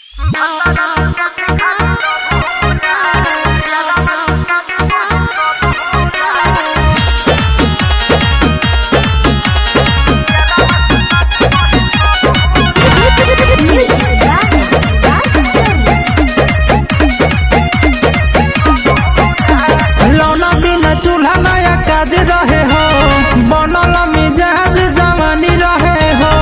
चूल्हा नया काज रहे हो, बनल मिजाज जवानी रहे हो।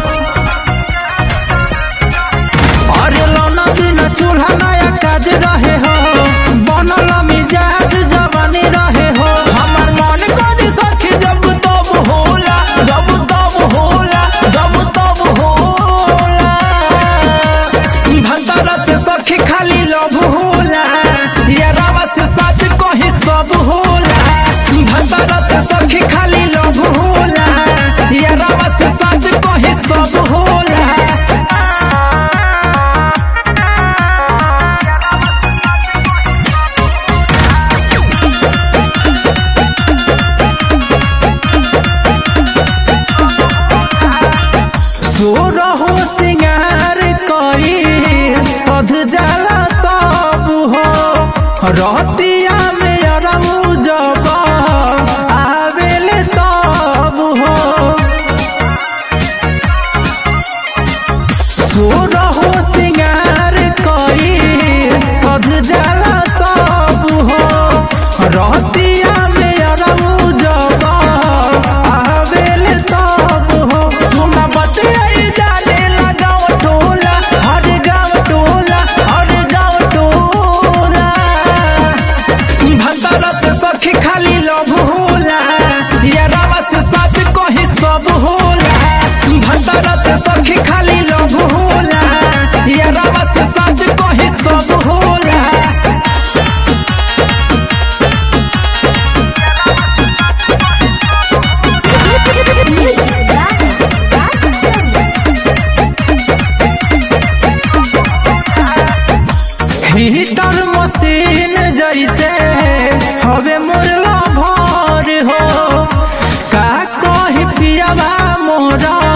अरे लौना बिना चूल्हा नया काज रहे हो, बनल मिजाज जवानी रहे हो। हमर मन करी सखी जब तब होला, जब तब होला, जब तब होला। भंडारा से सखी खाली लव होला, यारावा से सच कही सब होला। भंडारा से सखी खाली लव होला, यारावा से सच कही सब होला। सोरहो सिंगार कई सध जाला सब हो, रतिया में अरऊ जब आवेले तब हो। सोरहो सिंगार कई सध जाला सब हो, रतिया में अरऊ जब आवेले तब हो। सुना बतियाई जाने लगाओ टोला, हर गाँव टोला, हर गाँव टोला। भंडारा से सखी खाली लव होला, यारावा से सच कही सब होला। भंडारा से सखी खाली लव होला, यारावा से सच कही सब होला। हीटर मशीन जैसे हवे मोर भर हो, का कही पियावा मोरा